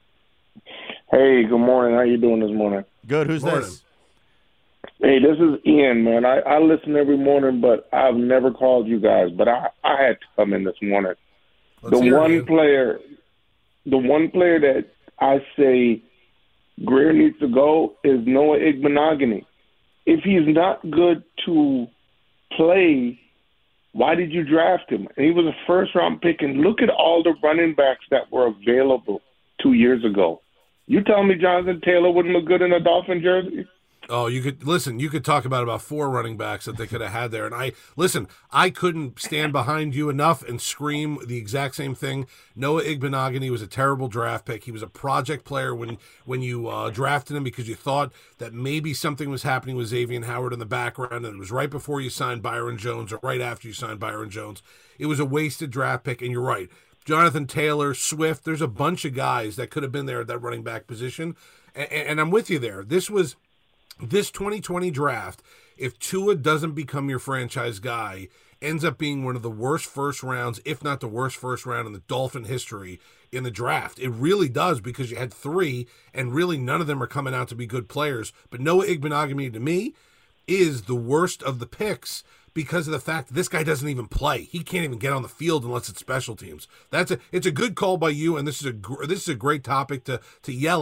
Hey, good morning. How you doing this morning?
Good. Who's
Morning.
this?
Hey, this is Ian, man. I, I listen every morning, but I've never called you guys. But I, I had to come in this morning.
Let's
the
hear it,
one
Ian.
player, the one player that I say Greer needs to go is Noah Igbenogany. If he's not good to play, why did you draft him? And he was a first-round pick. And look at all the running backs that were available two years ago. You tell me Jonathan Taylor wouldn't look good in a Dolphin jersey?
Oh, you could listen. You could talk about about four running backs that they could have had there, and I listen. I couldn't stand behind you enough and scream the exact same thing. Noah Igbenogany was a terrible draft pick. He was a project player when when you uh, drafted him because you thought that maybe something was happening with Xavier Howard in the background, and it was right before you signed Byron Jones or right after you signed Byron Jones. It was a wasted draft pick, and you're right. Jonathan Taylor, Swift. There's a bunch of guys that could have been there at that running back position, and, and I'm with you there. This was. This twenty twenty draft, if Tua doesn't become your franchise guy, ends up being one of the worst first rounds, if not the worst first round in the Dolphin history in the draft. It really does, because you had three, and really none of them are coming out to be good players. But Noah Igbenogany, to me, is the worst of the picks because of the fact that this guy doesn't even play. He can't even get on the field unless it's special teams. That's a it's a good call by you, and this is a gr- this is a great topic to to yell at.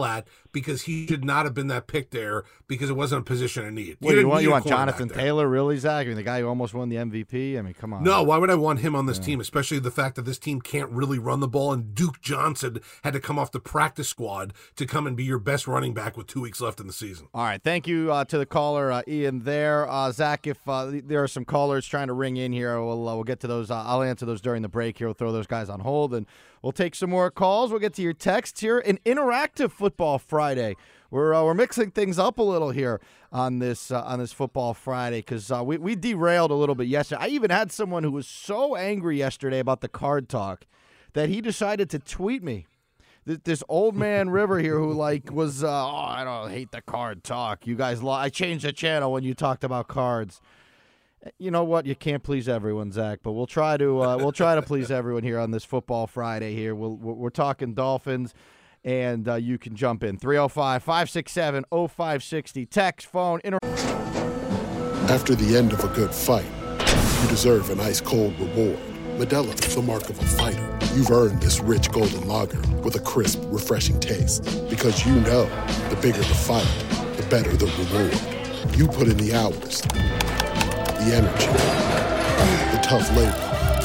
because he should not have been that pick there because it wasn't a position of need.
What, you,
didn't
want,
need
you
a
want
cornerback
Jonathan
there.
Taylor, really, Zach? I mean, the guy who almost won the M V P? I mean, come on.
No, why would I want him on this yeah. team, especially the fact that this team can't really run the ball, and Duke Johnson had to come off the practice squad to come and be your best running back with two weeks left in the season.
All right, thank you uh, to the caller, uh, Ian, there. Uh, Zach, if uh, there are some callers trying to ring in here, we'll, uh, we'll get to those. Uh, I'll answer those during the break here. We'll throw those guys on hold, and we'll take some more calls. We'll get to your texts here. An interactive Football Friday. We're uh, we're mixing things up a little here on this uh, on this Football Friday because uh, we we derailed a little bit yesterday. I even had someone who was so angry yesterday about the card talk that he decided to tweet me. This, this old man River here who like was uh, oh I don't hate the card talk. You guys, lo- I changed the channel when you talked about cards. You know what? You can't please everyone, Zach, but we'll try to uh, we'll try to please everyone here on this Football Friday. Here, we'll, we're talking Dolphins. And uh, you can jump in. three oh five, five six seven, oh five six oh. Text, phone, inter-
After the end of a good fight, you deserve an ice-cold reward. Modelo is the mark of a fighter. You've earned this rich golden lager with a crisp, refreshing taste. Because you know, the bigger the fight, the better the reward. You put in the hours, the energy, the tough labor.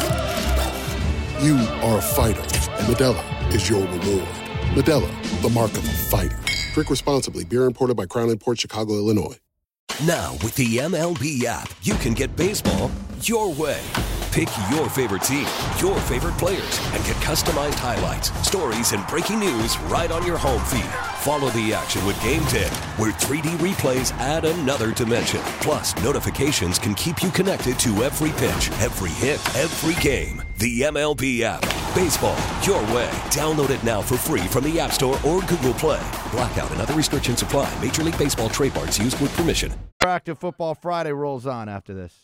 You are a fighter, and Modelo is your reward. Modelo, the mark of a fighter. Drink responsibly. Beer imported by Crown Imports, Chicago, Illinois.
Now, with the M L B app, you can get baseball your way. Pick your favorite team, your favorite players, and get customized highlights, stories, and breaking news right on your home feed. Follow the action with Game ten, where three D replays add another dimension. Plus, notifications can keep you connected to every pitch, every hit, every game. The M L B app. Baseball your way. Download it now for free from the App Store or Google Play. Blackout and other restrictions apply. Major League Baseball trademarks used with permission.
Interactive Football Friday rolls on after this.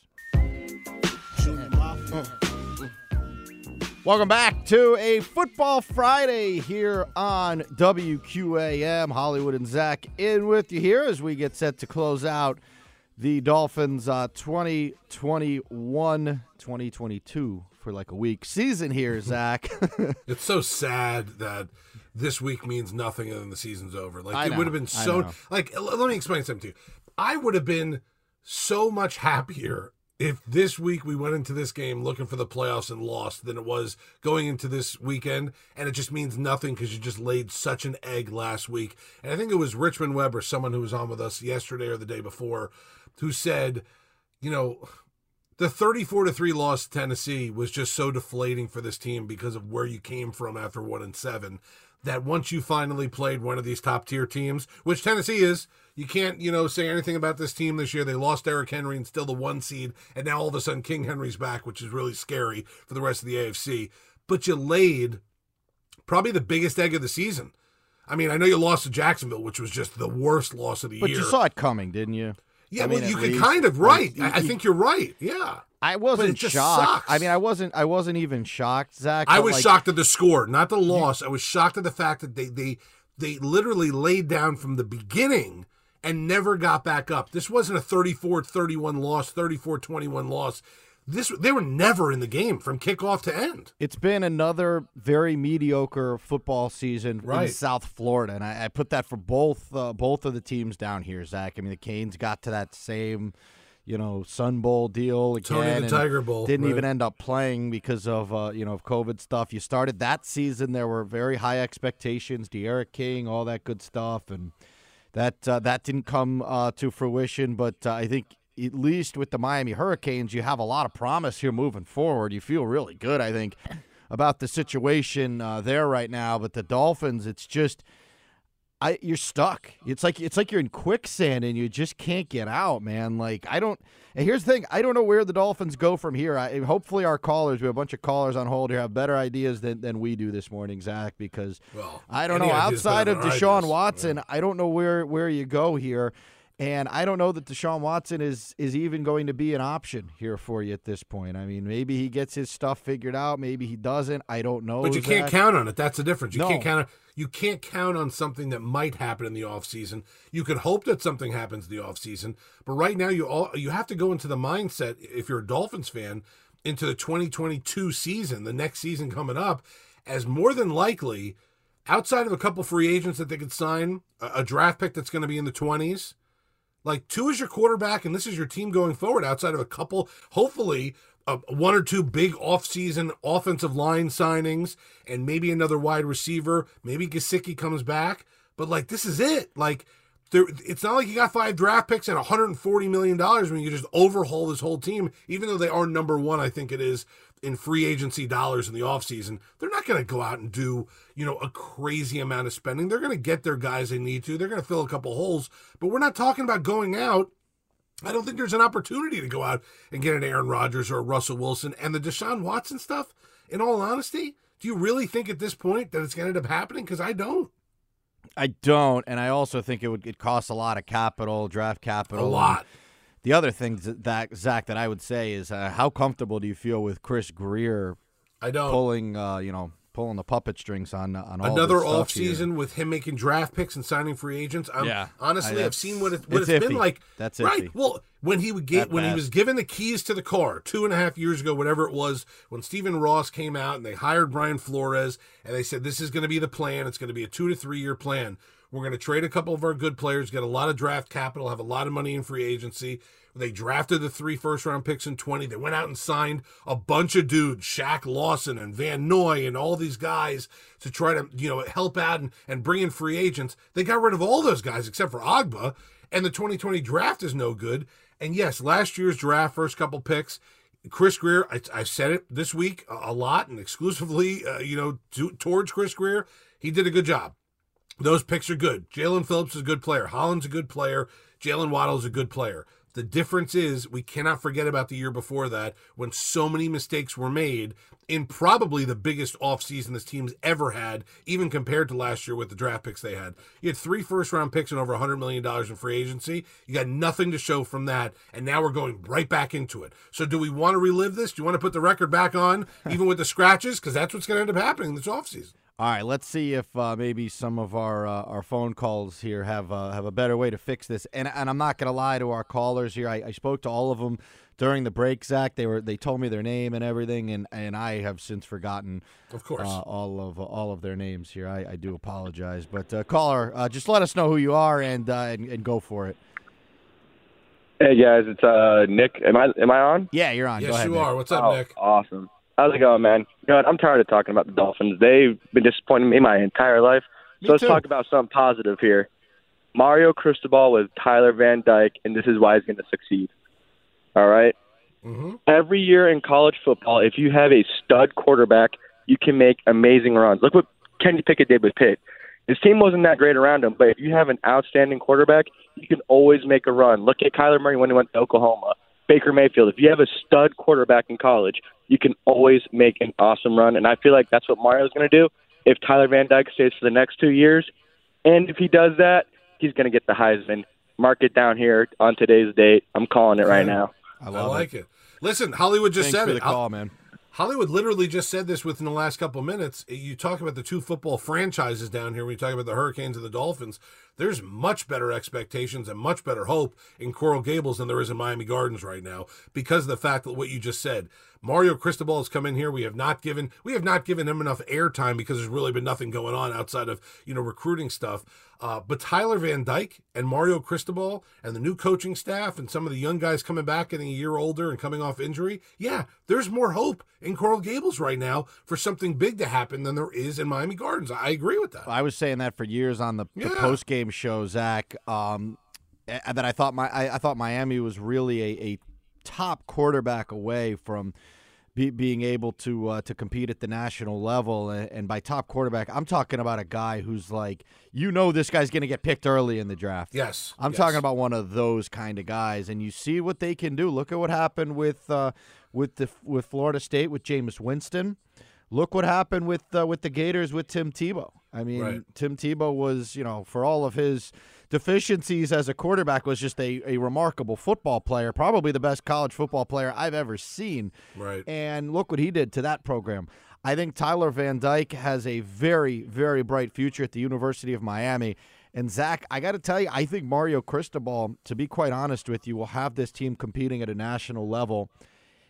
Welcome back to a Football Friday here on W Q A M. Hollywood and Zach in with you here as we get set to close out the Dolphins uh, twenty twenty-one twenty twenty-two for like a week season here, Zach.
It's so sad that this week means nothing and then the season's over. Like
I
it
know,
would have been so like l- let me explain something to you. I would have been so much happier if this week we went into this game looking for the playoffs and lost than it was going into this weekend, and it just means nothing because you just laid such an egg last week. And I think it was Richmond Webb or someone who was on with us yesterday or the day before who said, you know, the thirty-four to three loss to Tennessee was just so deflating for this team because of where you came from after one and seven, that once you finally played one of these top tier teams, which Tennessee is, you can't, you know, say anything about this team this year. They lost Derrick Henry and still the one seed, and now all of a sudden King Henry's back, which is really scary for the rest of the A F C. But you laid probably the biggest egg of the season. I mean, I know you lost to Jacksonville, which was just the worst loss of the
but
year.
But you saw it coming, didn't you?
Yeah,
I
well,
mean,
you could
least,
kind of, right.
Like,
I, I think you're right, yeah.
I wasn't
just
shocked.
Sucks.
I mean, I wasn't. I wasn't even shocked, Zach.
I was
like,
shocked at the score, not the loss. I was shocked at the fact that they they they literally laid down from the beginning and never got back up. This wasn't a thirty-four thirty-one loss, thirty-four twenty-one loss. This they were never in the game from kickoff to end.
It's been another very mediocre football season
right.
in South Florida, and I, I put that for both uh, both of the teams down here, Zach. I mean, the Canes got to that same, you know, Sun Bowl deal again.
Tony the Tiger Bowl.
Didn't
right.
even end up playing because of, uh, you know, of COVID stuff. You started that season. There were very high expectations, De'Ara King, all that good stuff. And that uh, that didn't come uh, to fruition. But uh, I think at least with the Miami Hurricanes, you have a lot of promise here moving forward. You feel really good, I think, about the situation uh, there right now. But the Dolphins, it's just – I, you're stuck. It's like it's like you're in quicksand and you just can't get out, man. Like I don't. And here's the thing: I don't know where the Dolphins go from here. I, hopefully, our callers, we have a bunch of callers on hold here, have better ideas than, than we do this morning, Zach. Because
well,
I don't know. Outside of Deshaun Watson, yeah. I don't know where where you go here. And I don't know that Deshaun Watson is is even going to be an option here for you at this point. I mean, maybe he gets his stuff figured out. Maybe he doesn't. I don't know.
But you
Zach.
can't count on it. That's the difference. You
no.
can't count on, you can't count on something that might happen in the offseason. You could hope that something happens in the offseason. But right now, you all you have to go into the mindset, if you're a Dolphins fan, into the twenty twenty-two season, the next season coming up, as more than likely outside of a couple free agents that they could sign, a, a draft pick that's going to be in the twenties, like two is your quarterback, and this is your team going forward outside of a couple, hopefully, uh, one or two big offseason offensive line signings and maybe another wide receiver. Maybe Gesicki comes back. But, like, this is it. Like, there, it's not like you got five draft picks and one hundred forty million dollars when you just overhaul this whole team, even though they are number one, I think it is, in free agency dollars in the offseason. They're not going to go out and do, you know, a crazy amount of spending. They're going to get their guys they need to. They're going to fill a couple holes. But we're not talking about going out. I don't think there's an opportunity to go out and get an Aaron Rodgers or a Russell Wilson. And the Deshaun Watson stuff, in all honesty, do you really think at this point that it's going to end up happening? Because I don't.
I don't, and I also think it would it costs a lot of capital, draft capital.
A lot.
And the other thing, that, Zach, that I would say is uh, how comfortable do you feel with Chris Greer
I don't.
pulling, uh, you know, pulling the puppet strings on on all
another
this stuff
offseason
here.
with him making draft picks and signing free agents? I'm,
Yeah,
honestly,
I,
I've seen what, it, what
it's
it's
iffy.
been like.
That's
right.
iffy.
Well, when he would get
At
when he
best.
was given the keys to the car two and a half years ago, whatever it was, when Stephen Ross came out and they hired Brian Flores and they said this is going to be the plan. It's going to be a two to three year plan. We're going to trade a couple of our good players, get a lot of draft capital, have a lot of money in free agency. They drafted the three first-round picks in twenty. They went out and signed a bunch of dudes, Shaq Lawson and Van Noy and all these guys to try to, you know, help out and, and bring in free agents. They got rid of all those guys except for Agba, and the twenty twenty draft is no good. And yes, last year's draft, first couple picks, Chris Greer, I, I said it this week a, a lot and exclusively, uh, you know, to, towards Chris Greer, he did a good job. Those picks are good. Jalen Phillips is a good player. Holland's a good player. Jalen Waddle's a good player. The difference is we cannot forget about the year before that when so many mistakes were made in probably the biggest offseason this team's ever had, even compared to last year with the draft picks they had. You had three first-round picks and over one hundred million dollars in free agency. You got nothing to show from that, and now we're going right back into it. So do we want to relive this? Do you want to put the record back on, even with the scratches? Because that's what's going to end up happening this offseason.
All right, let's see if uh, maybe some of our uh, our phone calls here have uh, have a better way to fix this. And and I'm not going to lie to our callers here. I, I spoke to all of them during the break, Zach. They were they told me their name and everything, and, and I have since forgotten,
of course,
uh, all of uh, all of their names here. I, I do apologize, but uh, caller, uh, just let us know who you are and, uh, and and go for it.
Hey guys, it's uh, Nick. Am I am I on?
Yeah, you're on.
Yes,
go ahead,
you
Nick.
are. What's up,
oh,
Nick?
Awesome. How's it going, man? You know what? I'm tired of talking about the Dolphins. They've been disappointing me my entire life. So
Me
let's
too.
talk about something positive here. Mario Cristobal with Tyler Van Dyke, and this is why he's going to succeed. All right?
Mm-hmm.
Every year in college football, if you have a stud quarterback, you can make amazing runs. Look what Kenny Pickett did with Pitt. His team wasn't that great around him, but if you have an outstanding quarterback, you can always make a run. Look at Kyler Murray when he went to Oklahoma. Baker Mayfield. If you have a stud quarterback in college, you can always make an awesome run, and I feel like that's what Mario's going to do if Tyler Van Dyke stays for the next two years. And if he does that, he's going to get the Heisman. Mark it down here on today's date. I'm calling it right now.
I love
I like
it.
it. Listen, Hollywood just
Thanks
said
for
it.
the call, man.
Hollywood literally just said this within the last couple of minutes. You talk about the two football franchises down here. When you talk about the Hurricanes and the Dolphins, there's much better expectations and much better hope in Coral Gables than there is in Miami Gardens right now because of the fact that what you just said. Mario Cristobal has come in here. We have not given we have not given him enough airtime because there's really been nothing going on outside of, you know, recruiting stuff. Uh, but Tyler Van Dyke and Mario Cristobal and the new coaching staff and some of the young guys coming back getting a year older and coming off injury, yeah, there's more hope in Coral Gables right now for something big to happen than there is in Miami Gardens. I agree with that.
I was saying that for years on the, the
Yeah.
post game show, Zach. Um, eh, that I thought my I, I thought Miami was really a, a top quarterback away from be, being able to uh, to compete at the national level. And, and by top quarterback, I'm talking about a guy who's like, you know, this guy's going to get picked early in the draft.
Yes,
I'm
yes.
talking about one of those kind of guys. And you see what they can do. Look at what happened with uh, with the with Florida State with Jameis Winston. Look what happened with uh, with the Gators with Tim Tebow. I mean,
Right.
Tim Tebow was, you know, for all of his deficiencies as a quarterback, was just a, a remarkable football player, probably the best college football player I've ever seen.
Right.
And look what he did to that program. I think Tyler Van Dyke has a very, very bright future at the University of Miami. And, Zach, I got to tell you, I think Mario Cristobal, to be quite honest with you, will have this team competing at a national level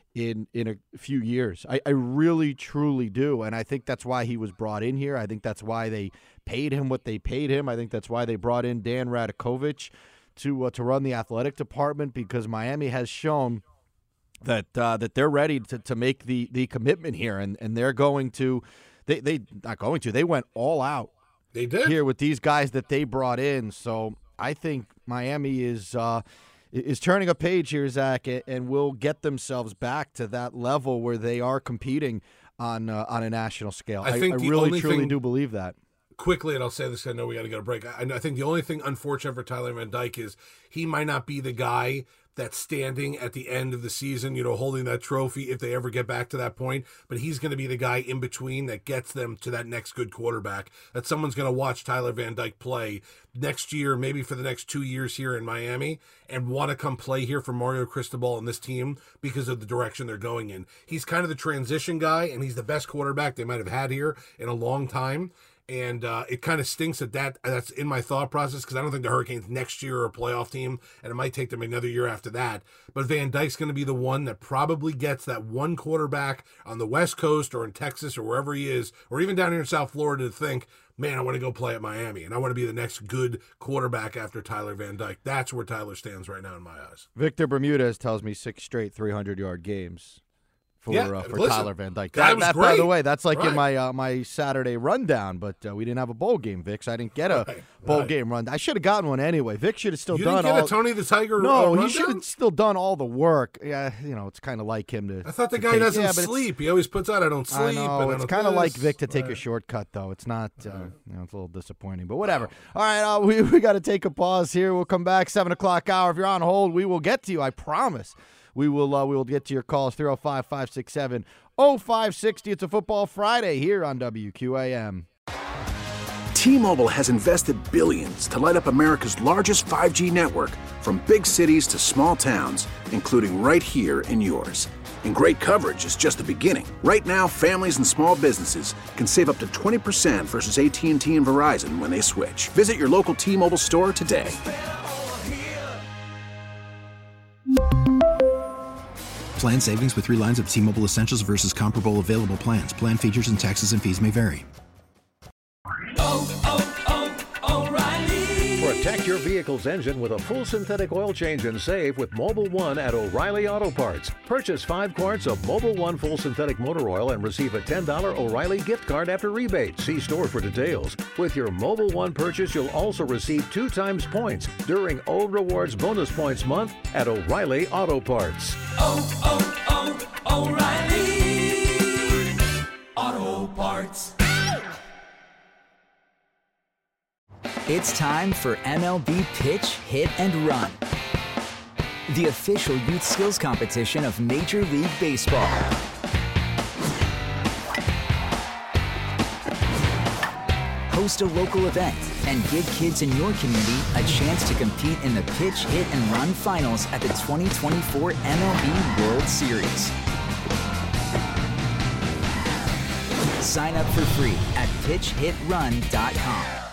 in in a few years. I, I really, truly do. And I think that's why he was brought in here. I think that's why they paid him what they paid him. I think that's why they brought in Dan Radakovich to uh, to run the athletic department, because Miami has shown that uh, that they're ready to, to make the, the commitment here, and, and they're going to they they not going to they went all out.
They did
here with these guys that they brought in. So I think Miami is uh, is turning a page here, Zach, and will get themselves back to that level where they are competing on uh, on a national scale.
I, think
I, I
the
really
only
truly
thing,
do believe that.
Quickly, and I'll say this, I know we got to go to break. I, I think the only thing unfortunate for Tyler Van Dyke is he might not be the guy that's standing at the end of the season, you know, holding that trophy if they ever get back to that point. But he's going to be the guy in between that gets them to that next good quarterback, that someone's going to watch Tyler Van Dyke play next year, maybe for the next two years here in Miami, and want to come play here for Mario Cristobal and this team because of the direction they're going in. He's kind of the transition guy, and he's the best quarterback they might have had here in a long time. And uh, it kind of stinks that, that that's in my thought process, because I don't think the Hurricanes next year are a playoff team, and it might take them another year after that. But Van Dyke's going to be the one that probably gets that one quarterback on the West Coast or in Texas or wherever he is, or even down here in South Florida, to think, man, I want to go play at Miami, and I want to be the next good quarterback after Tyler Van Dyke. That's where Tyler stands right now in my eyes.
Victor Bermudez tells me six straight three hundred-yard games for
yeah,
uh, for
listen,
Tyler Van Dyke.
That, was
that
great.
By the way, that's like
right.
in my uh, my Saturday rundown, but uh, we didn't have a bowl game, Vic, so I didn't get a
right,
bowl
right.
game run. I should have gotten one anyway. Vic should have still
you
done
didn't get
all.
a Tony the Tiger
no,
uh,
he should have still done all the work. Yeah, you know, it's kind of like him to.
I thought the
to
guy
take,
doesn't
yeah, but
sleep. He always puts out, I don't sleep.
I know,
and I
it's
don't
kind of like
this.
Vic to take
right.
a shortcut, though. It's not, uh, you know, it's a little disappointing, but whatever. All right, uh, we, we got to take a pause here. We'll come back, seven o'clock hour. If you're on hold, we will get to you, I promise. We will uh, we will get to your calls, three oh five, five six seven, oh five six oh. It's a Football Friday here on W Q A M.
T-Mobile has invested billions to light up America's largest five G network, from big cities to small towns, including right here in yours. And great coverage is just the beginning. Right now, families and small businesses can save up to twenty percent versus A T and T and Verizon when they switch. Visit your local T-Mobile store today.
Plan savings with three lines of T-Mobile Essentials versus comparable available plans. Plan features and taxes and fees may vary.
Oh, oh, oh, O'Reilly. Protect your vehicle's engine with a full synthetic oil change and save with Mobil one at O'Reilly Auto Parts. Purchase five quarts of Mobil one full synthetic motor oil and receive a ten dollars O'Reilly gift card after rebate. See store for details. With your Mobil one purchase, you'll also receive two times points during O Rewards Bonus Points Month at O'Reilly Auto Parts.
Oh, oh, oh, O'Reilly Auto Parts.
It's time for M L B Pitch, Hit, and Run, the official youth skills competition of Major League Baseball. Host a local event and give kids in your community a chance to compete in the Pitch, Hit, and Run finals at the twenty twenty-four M L B World Series. Sign up for free at pitch hit run dot com.